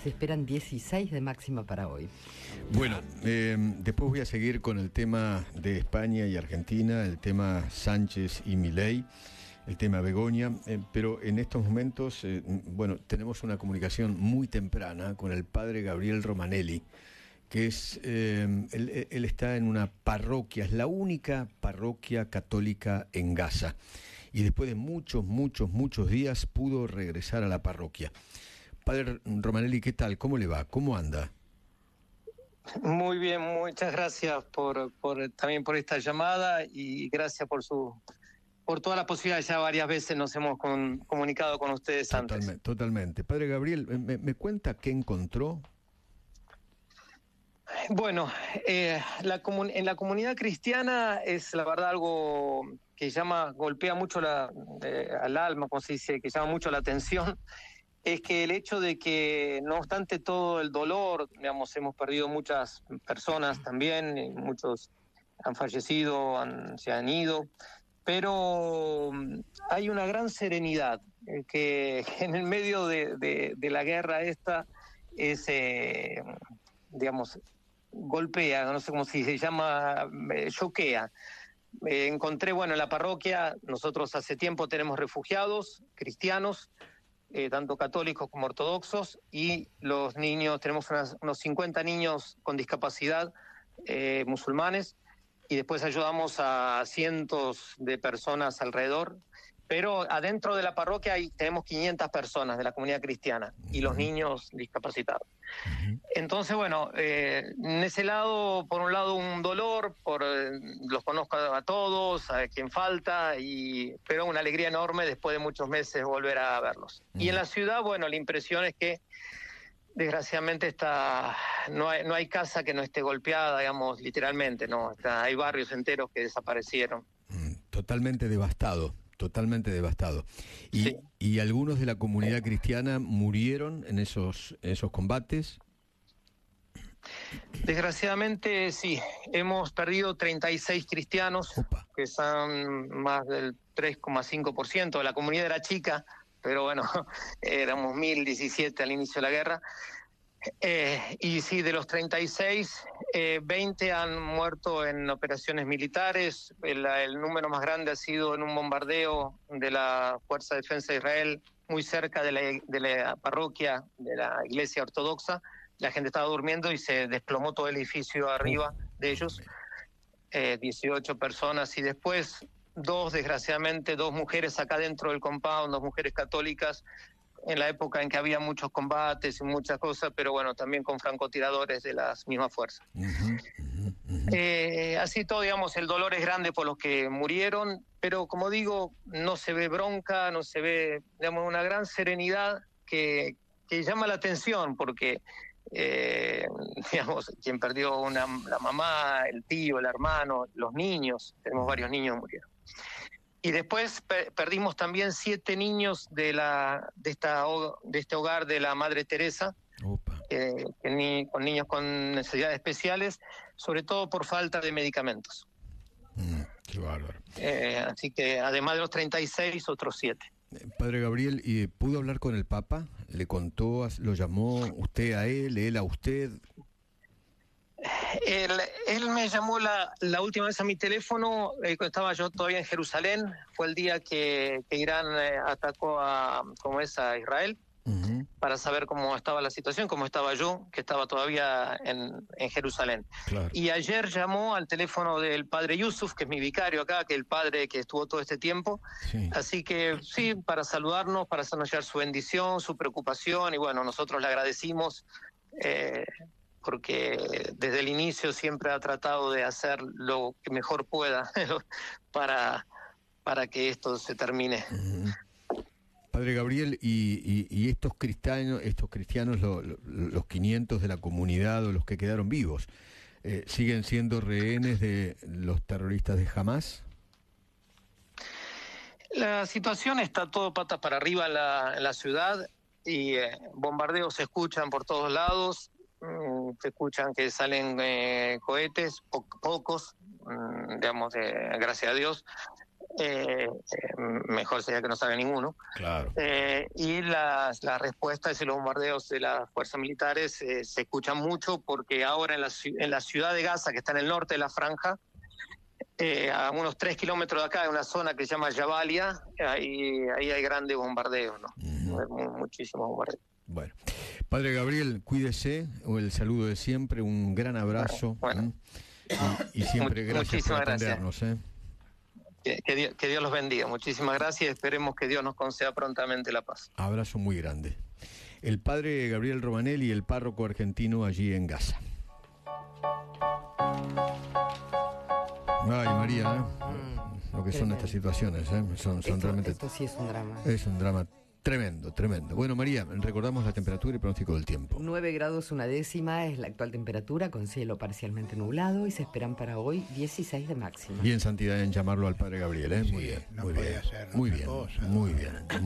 se esperan 16 de máxima para hoy. Bueno, después voy a seguir con el tema de España y Argentina, el tema Sánchez y Milei, el tema Begoña, pero en estos momentos, bueno, tenemos una comunicación muy temprana con el padre Gabriel Romanelli, que es, él está en una parroquia, es la única parroquia católica en Gaza, y después de muchos días pudo regresar a la parroquia. Padre Romanelli, ¿qué tal? ¿Cómo le va? ¿Cómo anda? Muy bien, muchas gracias también por esta llamada y gracias por toda la posibilidad. Ya varias veces nos hemos comunicado con ustedes antes. Totalmente. Padre Gabriel, ¿me cuenta qué encontró? Bueno, en la comunidad cristiana es la verdad algo que golpea mucho al alma, como se dice, que llama mucho la atención. Es que el hecho de que, no obstante todo el dolor, digamos, hemos perdido muchas personas también, muchos han fallecido, se han ido, pero hay una gran serenidad que en el medio de la guerra esta es, digamos, golpea, no sé cómo se llama, choquea. Encontré, bueno, en la parroquia, nosotros hace tiempo tenemos refugiados cristianos, tanto católicos como ortodoxos, y los niños, tenemos unos 50 niños con discapacidad musulmanes, y después ayudamos a cientos de personas alrededor, pero adentro de la parroquia tenemos 500 personas de la comunidad cristiana, y los niños discapacitados. Entonces, bueno, en ese lado, por un lado un dolor, los conozco a todos, a quien falta, pero una alegría enorme después de muchos meses volver a verlos. Y en la ciudad, bueno, la impresión es que desgraciadamente no hay casa que no esté golpeada, digamos, literalmente, ¿no? Hay barrios enteros que desaparecieron. Totalmente devastado. Totalmente devastado. Sí. ¿Y algunos de la comunidad cristiana murieron en esos combates? Desgraciadamente sí, hemos perdido 36 cristianos. Opa. Que son más del 3,5%. La comunidad era chica, pero bueno, éramos 1.017 al inicio de la guerra. Y sí, de los 36, 20 han muerto en operaciones militares. El número más grande ha sido en un bombardeo de la Fuerza de Defensa de Israel, muy cerca de la parroquia de la iglesia ortodoxa. La gente estaba durmiendo y se desplomó todo el edificio arriba de ellos. 18 personas, y después desgraciadamente, dos mujeres acá dentro del compound, dos mujeres católicas, en la época en que había muchos combates y muchas cosas, pero bueno, también con francotiradores de las mismas fuerzas. Así todo, digamos, el dolor es grande por los que murieron, pero como digo, no se ve bronca, no se ve, digamos, una gran serenidad que llama la atención, porque digamos, quien perdió la mamá, el tío, el hermano, los niños, tenemos varios niños murieron. Y después perdimos también 7 niños de este hogar de la Madre Teresa, con niños con necesidades especiales, sobre todo por falta de medicamentos. Qué bárbaro. Así que además de los 36, otros 7. Padre Gabriel, ¿y pudo hablar con el Papa? ¿Le contó, lo llamó usted a él a usted? Él me llamó la última vez a mi teléfono, estaba yo todavía en Jerusalén. Fue el día que Irán atacó a Israel, para saber cómo estaba la situación, cómo estaba yo, que estaba todavía en Jerusalén. Claro. Y ayer llamó al teléfono del padre Yusuf, que es mi vicario acá, que es el padre que estuvo todo este tiempo. Sí. Así que sí, para saludarnos, para hacernos llegar su bendición, su preocupación, y bueno, nosotros le agradecimos, porque desde el inicio siempre ha tratado de hacer lo que mejor pueda para que esto se termine. Padre Gabriel, y estos cristianos, los 500 de la comunidad o los que quedaron vivos, ¿siguen siendo rehenes de los terroristas de Hamás? La situación está todo patas para arriba en la ciudad, y bombardeos se escuchan por todos lados. Se escuchan que salen cohetes, pocos, digamos, gracias a Dios. mejor sería que no salga ninguno. Claro. Y las respuestas y los bombardeos de las fuerzas militares se escuchan mucho, porque ahora en la ciudad de Gaza, que está en el norte de la franja, a unos 3 kilómetros de acá, hay una zona que se llama Jabalia, ahí hay grandes bombardeos, ¿no? Muchísimos bombardeos. Bueno, Padre Gabriel, cuídese, el saludo de siempre, un gran abrazo. Bueno. Y siempre gracias por atendernos. Que Dios los bendiga. Muchísimas gracias. Esperemos que Dios nos conceda prontamente la paz. Abrazo muy grande. El Padre Gabriel Romanelli, el párroco argentino allí en Gaza. Ay, María, lo que son estas situaciones, son realmente... Esto sí es un drama. Es un drama tremendo, tremendo. Bueno, María, recordamos la temperatura y pronóstico del tiempo. 9 grados 1/10 es la actual temperatura, con cielo parcialmente nublado, y se esperan para hoy 16 de máxima. Bien, santidad en llamarlo al Padre Gabriel, Sí, muy bien, no muy podía bien, ser muy otra bien, cosa. muy bien.